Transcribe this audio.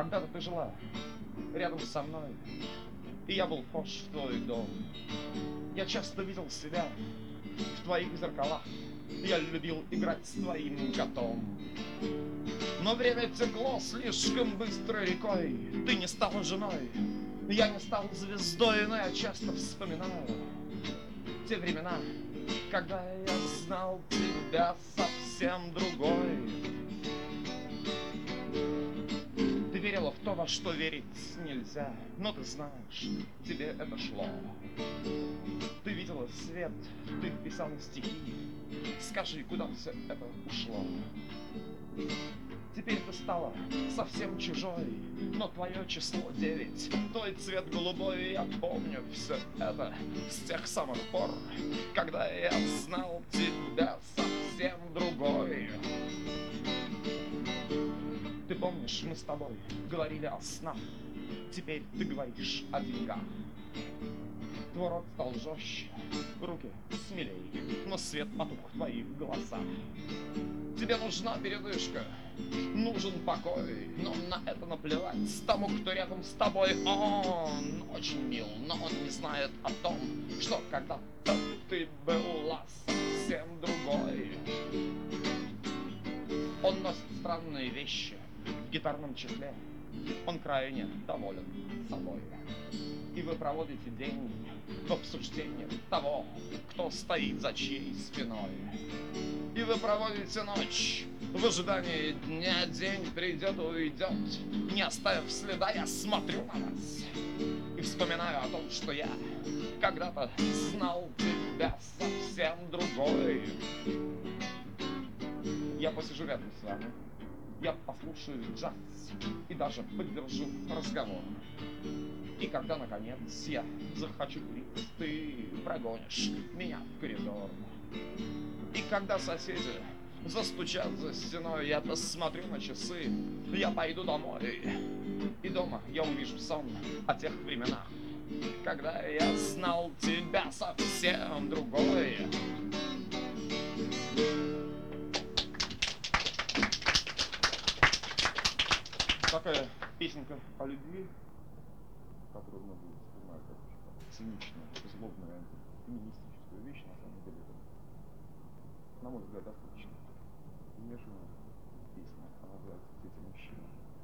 Когда-то ты жила рядом со мной, и я был вхож в твой дом. Я часто видел себя в твоих зеркалах, я любил играть с твоим котом. Но время текло слишком быстрой рекой, ты не стала женой, я не стал звездой, но я часто вспоминаю те времена, когда я знал тебя совсем другой. Ты верила в то, во что верить нельзя, но ты знаешь, тебе это шло. Ты видела свет, ты писала стихи, скажи, куда все это ушло? Теперь ты стала совсем чужой, но твое число 9, твой цвет голубой. Я помню все это с тех самых пор, когда я знал тебя совсем другой. Ты помнишь, мы с тобой говорили о снах, теперь ты говоришь о деньгах. Твой рот стал жестче, руки смелей, но свет потух в твоих глазах. Тебе нужна передышка, нужен покой, но на это наплевать тому, кто рядом с тобой. Он очень мил, но он не знает о том, что когда-то ты была совсем другой. Он носит странные вещи в гитарном чехле, он крайне доволен собой. И вы проводите день в обсуждении того, кто стоит за чьей спиной. И вы проводите ночь в ожидании дня. День придет и уйдет, не оставив следа. Я смотрю на вас и вспоминаю о том, что я когда-то знал тебя совсем другой. Я посижу рядом с вами, я послушаю джаз и даже поддержу разговор. И когда, наконец, я захочу курить, ты прогонишь меня в коридор. И когда соседи застучат за стеной, я посмотрю на часы, я пойду домой. И дома я увижу сон о тех временах, когда я знал тебя совсем другой. Такая песенка о любви, которую многие воспринимают как циничную, злобную, феминистическую вещь, на самом деле это, на мой взгляд, достаточно умешанная песня. Она называется «Дети мужчины».